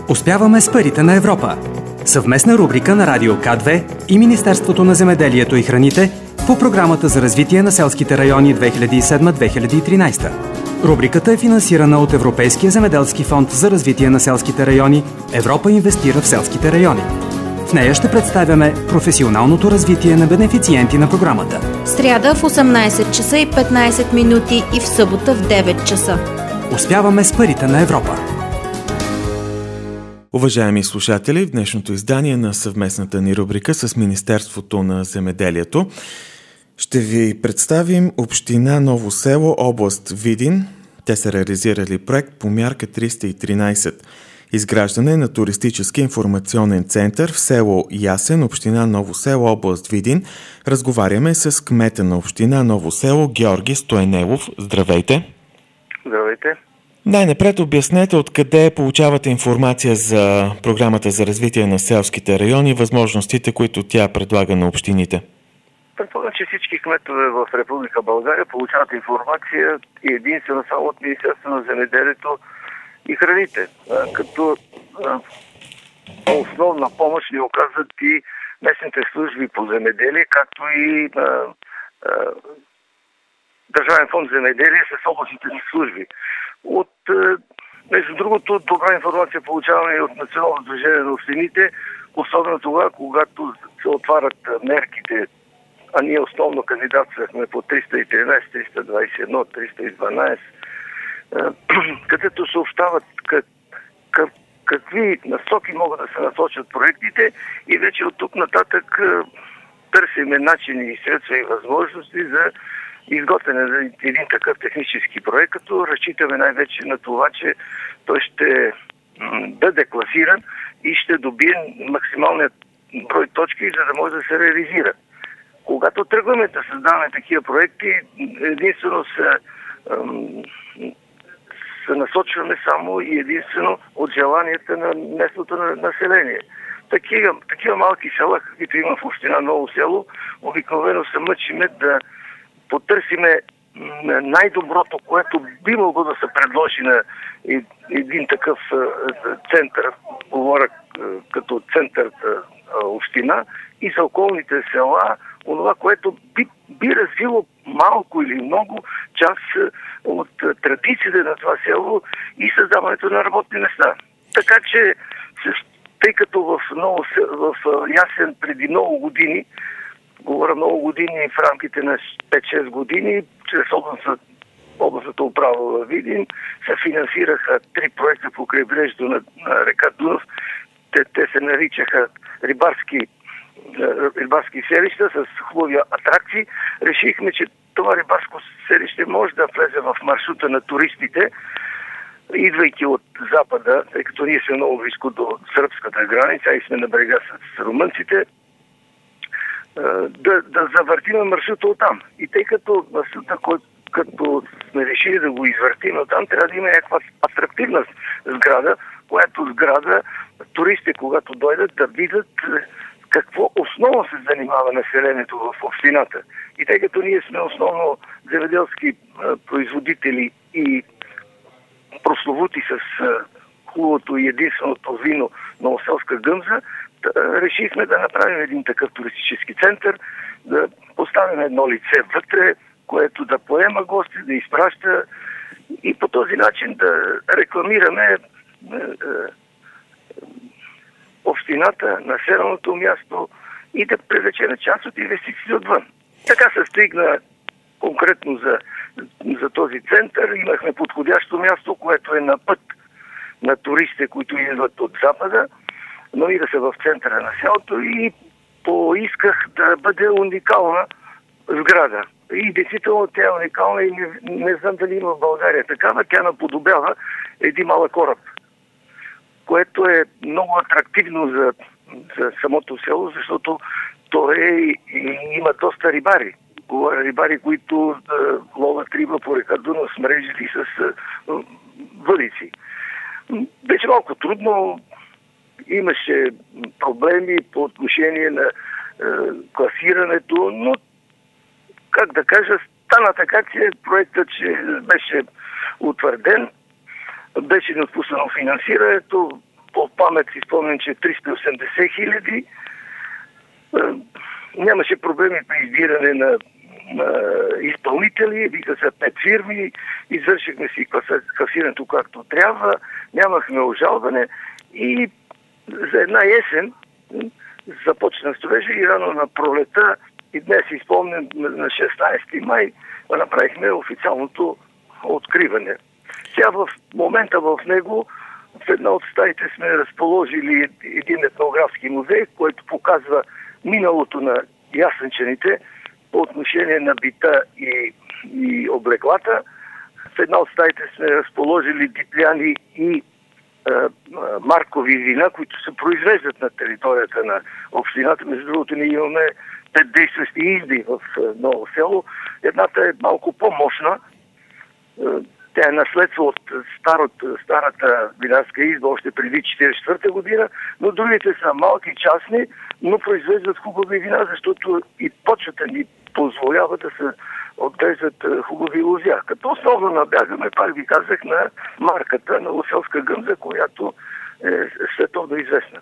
Успяваме с парите на Европа. Съвместна рубрика на Радио К2 и Министерството на земеделието и храните по Програмата за развитие на селските райони 2007-2013. Рубриката е финансирана от Европейския земеделски фонд за развитие на селските райони „Европа инвестира в селските райони“. В нея ще представяме професионалното развитие на бенефициенти на програмата. Сряда в 18 часа и 15 минути и в събота в 9 часа. Успяваме с парите на Европа. Уважаеми слушатели, в днешното издание на съвместната ни рубрика с Министерството на земеделието ще ви представим община Ново село, област Видин. Те са реализирали проект по мярка 313. Изграждане на туристически информационен център в село Ясен, община Ново село, област Видин. Разговаряме с кмета на община Ново село Георги Стоенелов. Здравейте! Здравейте! Най-напред обяснете откъде получавате информация за програмата за развитие на селските райони, възможностите, които тя предлага на общините. Предполагам, че всички кметове в Република България получават информация и единствено само от Министерството на земеделието и храните. Като основна помощ ни оказват и местните служби по земеделие, както и Държавен фонд земеделие с областните си служби. Между другото, добра информация получаваме и от Националното движение на общините, особено тогава, когато се отварят мерките, а ние основно кандидатствахме по 313, 321, 312, където съобщават какви насоки могат да се насочат проектите и вече от тук нататък търсиме начини и средства и възможности за изготвяне на един такъв технически проект, като разчитаме най-вече на това, че той ще бъде класиран и ще добие максималният брой точки, за да може да се реализира. Когато тръгваме да създаваме такива проекти, единствено се насочваме само и единствено от желанията на местното население. Такива малки села, каквито има в община Ново село, обикновено се мъчиме да потърсиме най-доброто, което би могло да се предложи на един такъв център, говоря като център община, и за околните села, онова, което би развило малко или много част от традициите на това село и създаването на работни места. Така че, тъй като в Ясен преди много години, говоря много години, в рамките на 5-6 години, чрез областната управа във Видин, се финансираха 3 проекта по крайбрежието на река Дунав. Те се наричаха рибарски селища с хубави атракции. Решихме, че това рибарско селище може да влезе в маршрута на туристите, идвайки от запада, тъй като ние сме много близко до сръбската граница и сме на брега с румънците, да завъртим маршрута оттам. И тъй като маршрута, като сме решили да го извъртим оттам, трябва да има някаква атрактивна сграда, която сграда туристите, когато дойдат, да видят какво основно се занимава населението в общината. И тъй като ние сме основно земеделски производители и прословути с хубавото и единственото вино Новоселска гъмза, решихме да направим един такъв туристически център, да поставим едно лице вътре, което да поема гости, да изпраща и по този начин да рекламираме общината, населеното място и да привлечем част от инвестиции отвън. Така се стигна конкретно за този център. Имахме подходящо място, което е на път на туристите, които идват от запада, намира се в центъра на селото и поисках да бъде уникална сграда. И действително тя е уникална и не знам дали има в България такава. Тя наподобява един малък кораб, което е много атрактивно за самото село, защото то има доста рибари. Рибари, които ловят риба по река Дунав с мрежи и с въдици. Беше малко трудно, имаше проблеми по отношение на класирането, но, как да кажа, стана така, че проектът беше утвърден, беше неотпуснано финансирането, по памет си спомням, че 380 хиляди. Нямаше проблеми при избиране на изпълнители, вика са 5 фирми, извършихме си класирането както трябва, нямахме обжалване и за една есен започна строежа и рано на пролета и днес изпомням на 16 май направихме официалното откриване. Сега в момента в него в една от стаите сме разположили един етнографски музей, който показва миналото на ясенчаните по отношение на бита и облеклата. В една от стаите сме разположили дипляни и маркови вина, които се произвеждат на територията на общината. Между другото, ние имаме 5 действащи изби в Ново село. Едната е малко по-мощна. Тя е наследство от старата винарска изба още преди 1944 година, но другите са малки, частни, но произвеждат хубави вина, защото и почвата ни позволява да се отглеждат хубави лозя. Като основно набягаме, пак ви казах, на марката на Лоселска гъмза, която е световно известна.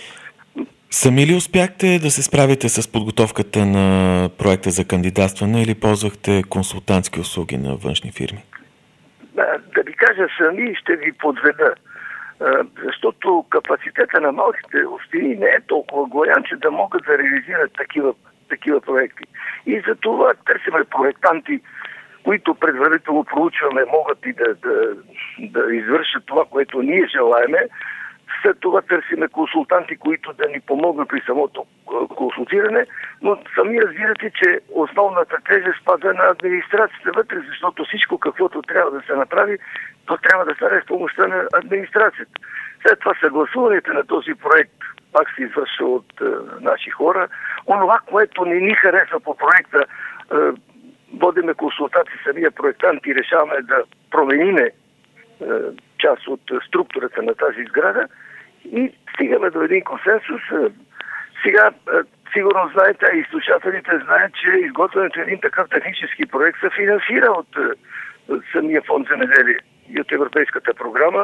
Сами ли успяхте да се справите с подготовката на проекта за кандидатстване или ползвахте консултантски услуги на външни фирми? Да ви кажа сами, ще ви подведа. Защото капацитета на малките общини не е толкова голям, че да могат да реализират такива проекти. И за това търсиме проектанти, които предварително проучваме, могат и да извършат това, което ние желаеме. След това търсиме консултанти, които да ни помогнат при самото консултиране, но сами разбирате, че основната тежест пада на администрацията вътре, защото всичко, каквото трябва да се направи, то трябва да стане с помощта на администрацията. След това съгласуването на този проект пак се извършва от наши хора. Онова, което не ни харесва по проекта, водиме консултации самия проектант и решаваме да промениме част от структурата на тази сграда и стигаме до един консенсус. Сега сигурно знаете, и слушателите знаят, че изготвянето на един такъв технически проект се финансира от самия фонд земеделие и от Европейската програма.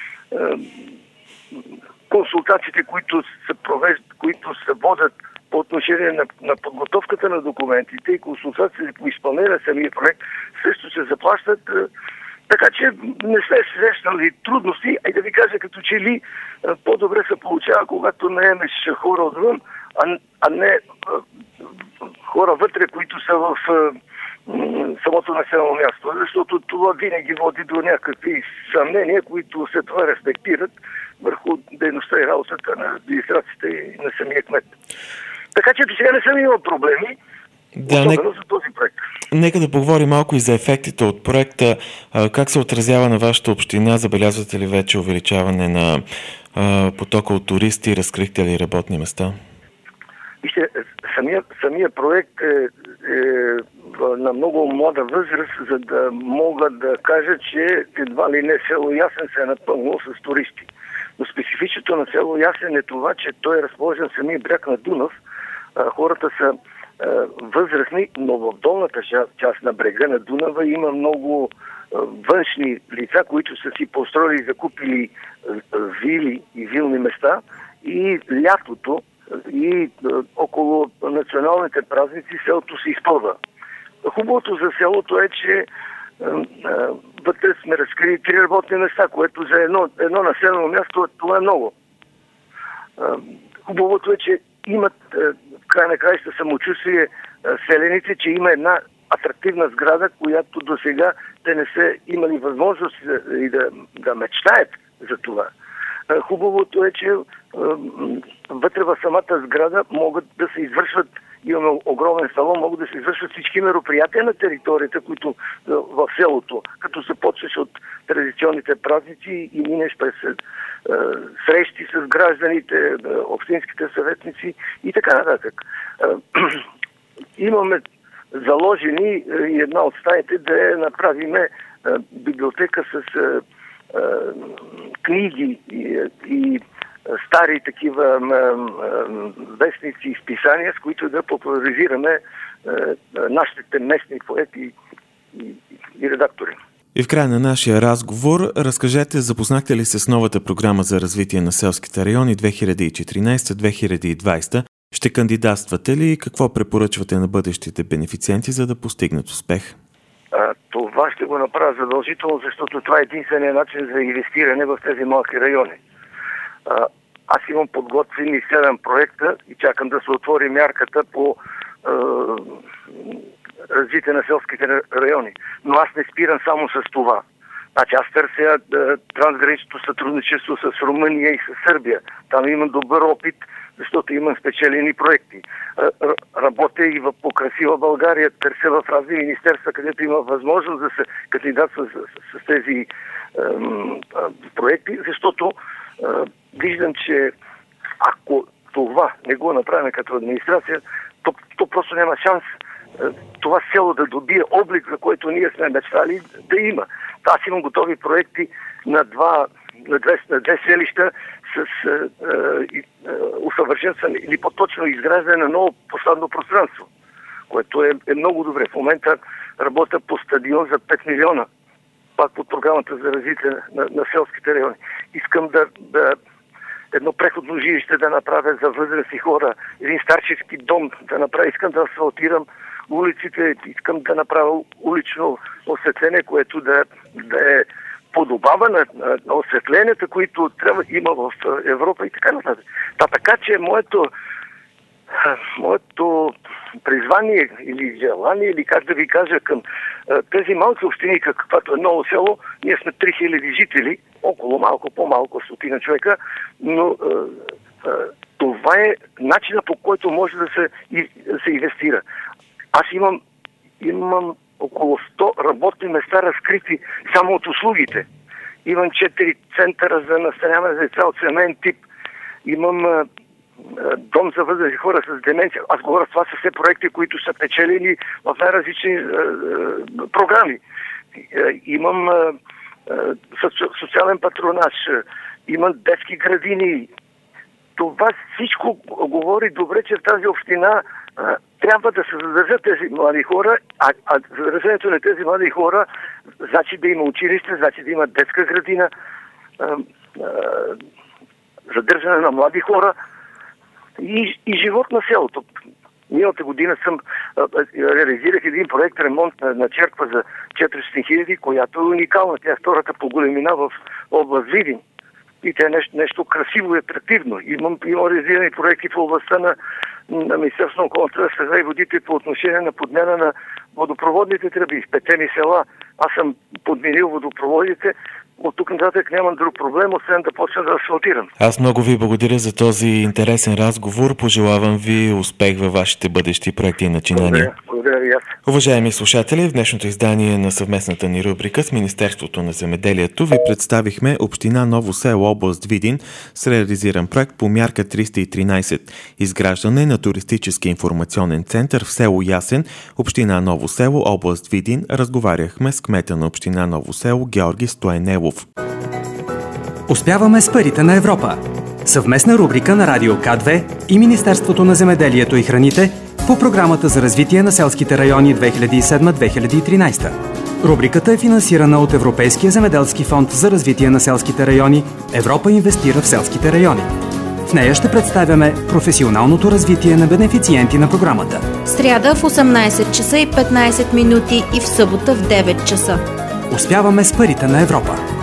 Консултациите, които се провеждат, които се водят по отношение на подготовката на документите и консултациите по изпълнение на самия проект, също се заплащат. Така че не сме срещнали трудности, а и да ви кажа, като че ли по-добре се получава, когато наемеш хора отвън, а не хора вътре, които са в самото населено място. Защото това винаги води до някакви съмнения, които след това респектират върху дейността и работата на администрацията и на самия кмет. Така че до сега не съм имал проблеми. Особено за този проект. Нека да поговорим малко и за ефектите от проекта. Как се отразява на вашата община? Забелязвате ли вече увеличаване на потока от туристи? Разкрихте ли работни места? Вижте, самия проект е на много млада възраст, за да мога да кажа, че едва ли не село Ясен се е напълнило с туристи. Но специфичното на село Ясен е това, че той е разположен в самия бряг на Дунав. Хората са възрастни, но в долната част на брега на Дунава има много външни лица, които са си построили и закупили вили и вилни места и лятото и около националните празници селото се изпълва. Хубавото за селото е, че вътре сме разкрили 3 работни места, което за едно населено място това е много. Хубавото е, че имат в край на краища самочувствие селените, че има една атрактивна сграда, която до сега те не са имали възможност и да мечтаят за това. Хубавото е, че вътре в самата сграда могат да се извършват, имаме огромен салон, могат да се извършват всички мероприятия на територията, които в селото, като започваш от традиционните празници и минеш през срещи с гражданите, общинските съветници и така нататък. Имаме заложени и една от стаите да направиме библиотека с книги и стари такива вестници и списания, с които да популяризираме нашите местни поети и редактори. И в края на нашия разговор разкажете, запознахте ли се с новата програма за развитие на селските райони 2014-2020? Ще кандидатствате ли и какво препоръчвате на бъдещите бенефициенти, за да постигнат успех? Това ще го направя задължително, защото това е единственият начин за инвестиране в тези малки райони. Аз имам подготвени 7 проекта и чакам да се отвори мярката по развитие на селските райони. Но аз не спирам само с това. Значи аз търся трансграничното сътрудничество с Румъния и с Сърбия. Там имам добър опит, защото имам спечелени проекти. Работя и по красива България, търся в разни министерства, където има възможност да се кандидатства с тези проекти, защото виждам, че ако това не го направим като администрация, то просто няма шанс това село да добие облик, за който ние сме мечтали да има. Аз имам готови проекти на две селища с усъвършенстване или по-точно изграждане на ново посадно пространство, което е много добре. В момента работя по стадион за 5 милиона, пак под програмата за развитие на селските райони. Искам да едно преходно жилище да направя за възрастни хора, един старчески дом да направя, искам да асфалтирам улиците, искам да направя улично осветление, което да е подобава на осветленията, които трябва да има в Европа и така нататък. Така че моето призвание или желание, или как да ви кажа, към тези малки общини, каквато е Ново село, ние сме 3000 жители, около малко, по-малко 100 човека, но това е начинът, по който може да се инвестира. Аз имам около 100 работни места разкрити само от услугите. Имам 4 центъра за настаняване за деца от семейен тип. Имам дом за възрастни хора с деменция. Аз говоря, това са все проекти, които са печелени в най-различни програми. Имам социален патронаж, имам детски градини. Това всичко говори добре, че в тази община трябва да се задържат тези млади хора, а задържането на тези млади хора значи да има училище, значи да има детска градина, задържане на млади хора и живот на селото. Миналата година реализирах един проект ремонт на черква за 400 хиляди, която е уникална. Тя е втората по големина в област Видин. И те е нещо красиво и атрактивно. Имам реализирани проекти в областта на Министерството на околната среда и водите по отношение на подмяна на водопроводните тръби. В 5 села аз съм подменил водопроводите. От тук нататък нямам друг проблем, освен да почна да асфалтирам. Аз много ви благодаря за този интересен разговор. Пожелавам ви успех във вашите бъдещи проекти и начинания. Благодаря ви аз. Уважаеми слушатели, в днешното издание на съвместната ни рубрика с Министерството на земеделието ви представихме община Ново село, област Видин, с реализиран проект по мярка 313 изграждане на туристически информационен център в село Ясен, община Ново село, област Видин. Разговаряхме с кмета на община Ново село Георги Стоенелов. Успяваме с парите на Европа. Съвместна рубрика на Радио К2 и Министерството на земеделието и храните по програмата за развитие на селските райони 2007-2013. Рубриката е финансирана от Европейския земеделски фонд за развитие на селските райони Европа инвестира в селските райони. В нея ще представяме професионалното развитие на бенефициенти на програмата. Сряда в 18 часа и 15 минути и в събота в 9 часа. Успяваме с парите на Европа.